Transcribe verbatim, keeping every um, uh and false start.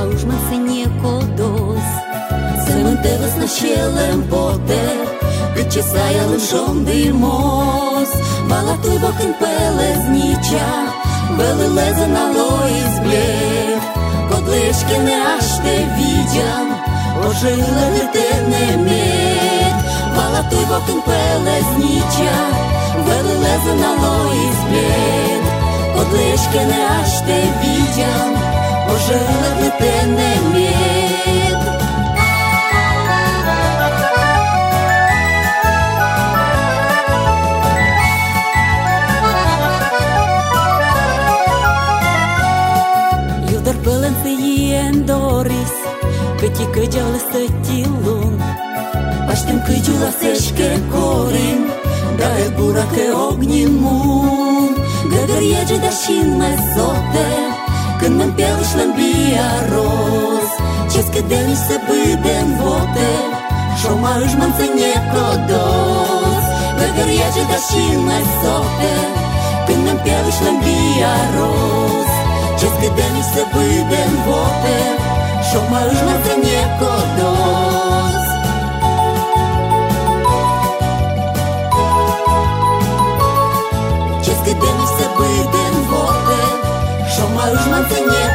už man se niekodos. Cementeras na šielem poter, Gdzie sajalym żądy mos. Mala tuj bokin peleznicza, Vele leze na lois blek. Kodleške ne ašte vidjam, Ožile letene med. Mala tuj bokin peleznicza, Vele leze na lois blek. Kodleške ne ašte vidjam, Ožile letene med. Pălăn să ien doris, Câti câgeau lăsă tilun, Paștem câgiu la seșke corin, Da e bura că ognin mun, Găgăriege da șin mai sote, Când mă împeliș lămbia roz, Ce scădeni să bâdem vote, Șoma își mă-nță niecodos. Găgăriege da șin mai sote, Când mă împeliș lămbia roz, Ce scădeni să bâdem vote, Șoma își mă-nță niecodos. Ce scădeni să bâdem vote, Șoma își mă-nță niecodos.